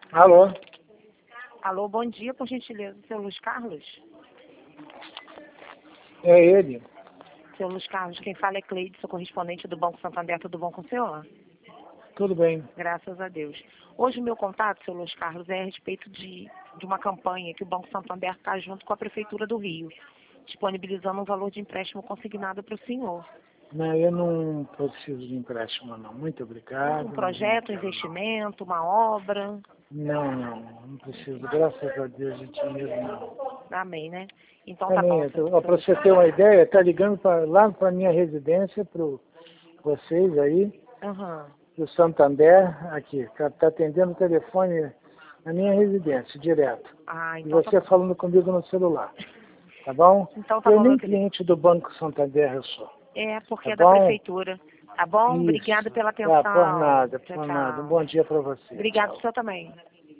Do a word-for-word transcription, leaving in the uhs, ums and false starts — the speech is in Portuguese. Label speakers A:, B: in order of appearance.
A: Alô?
B: Alô, bom dia, por gentileza, seu Luiz Carlos?
A: É ele?
B: Seu Luiz Carlos, quem fala é Cleide, sou correspondente do Banco Santander, tudo bom com o senhor?
A: Tudo bem.
B: Graças a Deus. Hoje o meu contato, seu Luiz Carlos, é a respeito de, de uma campanha que o Banco Santander está junto com a Prefeitura do Rio, disponibilizando um valor de empréstimo consignado para o senhor.
A: Não, eu não preciso de empréstimo, não. Muito obrigado.
B: Um
A: mas eu não
B: projeto, um
A: quero, não.
B: investimento, uma obra.
A: Não, não, não preciso. Graças a Deus de dinheiro, não.
B: Amém, né? Então tá
A: Também,
B: bom, seu,
A: para
B: seu Luiz
A: você ter
B: Carlos.
A: uma ideia, está ligando pra, lá para a minha residência, para vocês aí,
B: Aham.
A: do Santander, aqui. Está atendendo o telefone na minha residência, direto.
B: Ah,
A: E
B: então tá
A: você
B: bom.
A: falando comigo no celular. Tá bom?
B: Então tá
A: Eu
B: bom, meu
A: nem
B: querido.
A: cliente do Banco Santander eu sou.
B: É, porque
A: Tá
B: é da
A: bom?
B: prefeitura. Tá bom? Obrigada
A: Isso.
B: pela
A: Tá, por
B: atenção.
A: nada,
B: Tchau,
A: por nada. Um
B: tchau.
A: bom dia para você.
B: Obrigado,
A: Tchau.
B: o senhor também.